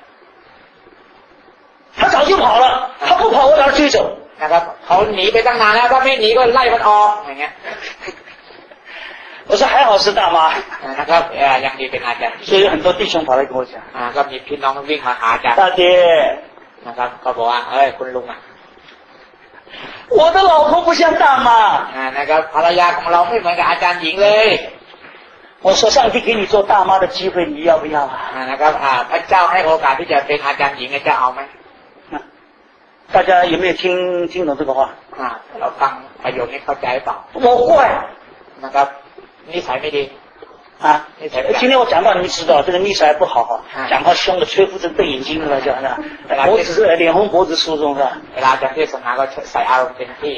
他早就跑了他不跑我把他追走นะครับเขาหนีไปตั้งนานแล้วถ้าไม่หนีก็ไล่มันออกอย่างเงี้ย我说还好是大妈นะครับยังดีเป็นอาจารย์所以很多弟兄跑来跟我讲อ่าก็มีพี่น้องวิ่งมาหาอาจารย์大爹นะครับก็บอกว่าเอ้ยคุณลุงอ่ะ我的老婆不像大妈นะครับภรรยาของเราไม่เหมือนกับอาจารย์หญิงเลย我说上帝给你做大妈的机会你要不要啊นะครับพระเจ้าให้โอกาสที่จะเป็นอาจารย์หญิงจะเอาไหม大家有没有听听懂这个话เราฟังประโยคนี้เข้าใจเปล่า我怪นะครับนิสัยไม่ดี啊，今天我讲到你知道这个逆才不好哈，讲话凶的，吹胡子瞪眼睛是吧？叫啥？脖子是脸红脖子粗中是吧？ เวลาจะเทศนาก็ใส่อารมณ์เต็มที่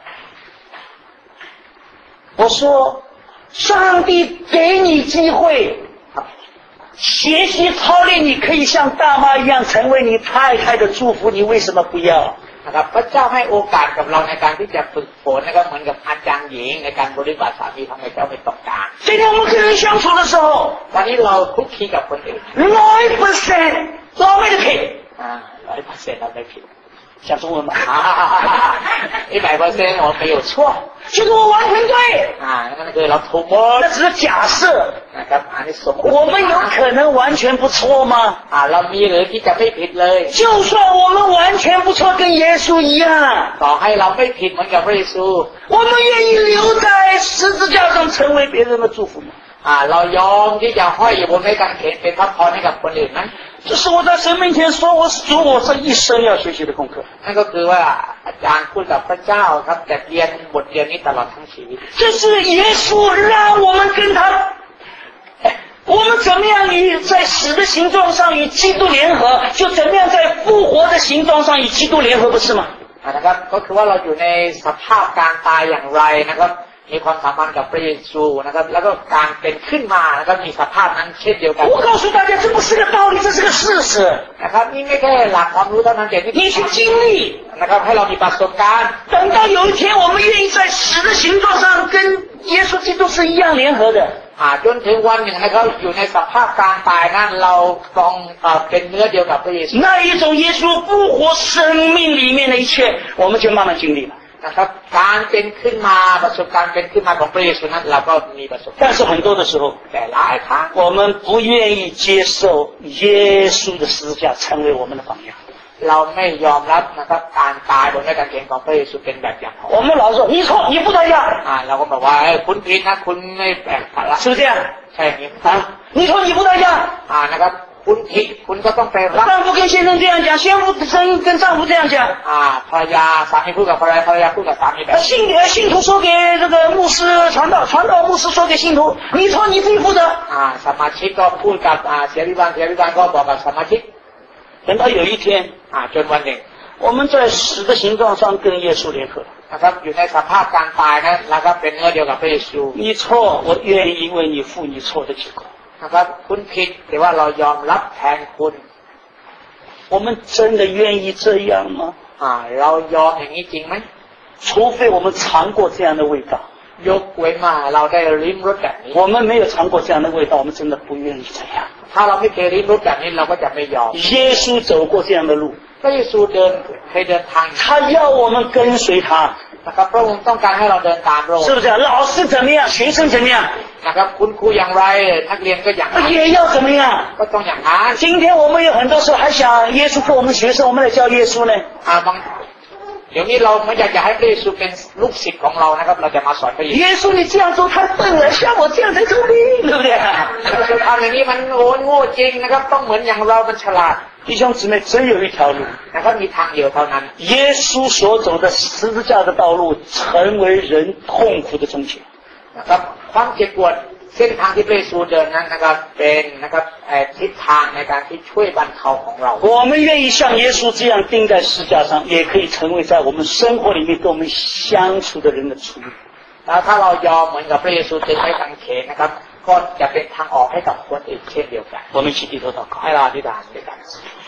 我说，上帝给你机会，学习操练，你可以像大妈一样成为你太太的祝福，你为什么不要？ นะครับพระเจ้าให้โอกาสกับเราในการที่จะฝึกฝนนะครับเหมือนกับอาจารย์หญิงในการบริบัติสามีทำให้เจ้าไม่ตกการ今天我们跟人相处的时候วันนี้เราคุกคีกับคนอื่นร้อยเปอร์เซ็นต์เราไม่ได้ผิดอ่าร้อยเปอร์เซ็นต์เราไม่ผิด讲中文吧一百%我没有错就是我完全对啊那个เราถูกหมด那只是假设นะครับอันนี้สมมติ我们有可能完全不错吗อ่าเรามีหรือที่จะไม่ผิดเลย就算我们完全不错跟耶稣一样ต่อให้เราไม่ผิดเหมือนกับพระเยซู我们愿意留在十字架上成为别人的祝福吗อ่าเรายอมที่จะห้อยอยู่บนไม้กางเขนเป็นพระพรให้กับคนอื่นไหม这是我在神面前说我是主我这一生要学习的功课นั่นก็คือว่าอาจารย์พูดกับพระเจ้าครับแต่เรียนบทเรียนนี้ตลอดทั้งชีวิต这是耶稣让我们跟他我们怎么样与在死的形状上与基督联合就怎么样在复活的形状上与基督联合不是吗นะครับก็คือว่าเราอยู่ในสภาพการตายอย่างไรนะครับมีความสัมพันธ์กับพระเยซูนะครับแล้วก็การเป็นขึ้นมาแล้วก็มีสภาพนั้นเช่นเดียวกัน我告诉大家这不是个道理这是个事实นะครับนี่ไม่แค่หลักความรู้เท่านั้นแต่你去经历นะครับให้เรามีประสบการณ์等到有一天我们愿意在死的形状上跟耶稣基督是一样联合的อ่าจนถึงวันหนึ่งนะครับอยู่ในสภาพการตายนั้นเราต้องเป็นเนื้อเดียวกับพระเยซู那一种耶稣复活生命里面的一切我们就慢慢经历了นะครับการเป็นขึ้นมาประสบการณ์เป็นขึ้นมาของพระเยซูนั้นเราก็มีประสบการณ์但是很多的时候แต่หลายครั้ง我们不愿意接受耶稣的十字架成为我们的榜样เราไม่ยอมรับนะครับการตายบนไม้กางเขนของพระเยซูเป็นแบบอย่างของ我们老说你错你不一样อ่าเราก็บอกว่าคุณผิดนะคุณไม่แปลกภาระ是不是这样ใช่นี้啊你错你不一样อ่านะครับคุณผิดคุณก็ต้องไปรับ丈夫跟先生这样讲先夫跟丈夫这样讲อ่าภรรยาสามีพูดกับภรรยาภรรยาพูดกับสามีแบบ信信徒说给这个牧师传道传道牧师说给信徒你错你自己负责อ่าสมาชิกก็พูดกับอ่าเสียริบาลเสียริบาลก็บอกกับสมาชิก等到有一天อ่าจนวันหนึ่ง我们在死的形状上跟耶稣联合นะครับอยู่ในสภาพการตายนะแล้วก็เป็นเนื้อเดียวกับพระเยซู你错我愿意为你负你错的结果นะครับคุณผิดแต่ว่าเรายอมรับแทนคุณ我们真的愿意这样吗อ่าเรายอมอย่างนี้จริงไหม除非我们尝过这样的味道ยกเว้นมาเราได้ลิ้มรสแบบนี้我们没有尝过这样的味道我们真的不愿意这样ถ้าเราไม่เคยลิ้มรสแบบนี้เราก็จะไม่ยอม耶稣走过这样的路พระเยซูเดินเคยเดินทาง他要我们跟随他นะครับพระองค์ต้องการให้เราเดินตามพระองค์是不是老师怎么样学生怎么样นะครับคุณครูอย่างไรนักเรียนก็อย่างนั้น也要怎么样ก็ต้องอย่างนั้น今天我们有很多时候还想耶稣和我们学生我们来叫耶稣呢อ่าบางเดี๋ยวนี้เราไม่อยากจะให้พระเยซูเป็นลูกศิษย์ของเรานะครับเราจะมาสอนพระเยซู耶稣你这样做太笨了像我这样才聪明对不对ทำอย่างนี้มันโง่โง่จริงนะครับต้องเหมือนอย่างเรามันฉลาด弟兄姊妹真有一条路นะครับมีทางเดียวเท่านั้น耶稣所走的十字架的道路成为人痛苦的终结นะครับความเจ็บปวดเส้นทางที่พระเยซูเดินนั้นนะครับเป็นนะครับทิศทางในการที่ช่วยบรรเทาของเรา我们愿意像耶稣这样钉在十字架上也可以成为在我们生活里面跟我们相处的人的出路แล้วถ้าเรายอมเหมือนกับพระเยซูตึงไม้กางเขนนะครับก็จะเป็นทางออกให้กับคนอื่นเช่นเดียวกัน我们一起低头祷告ให้เราอธิษฐานด้วยกัน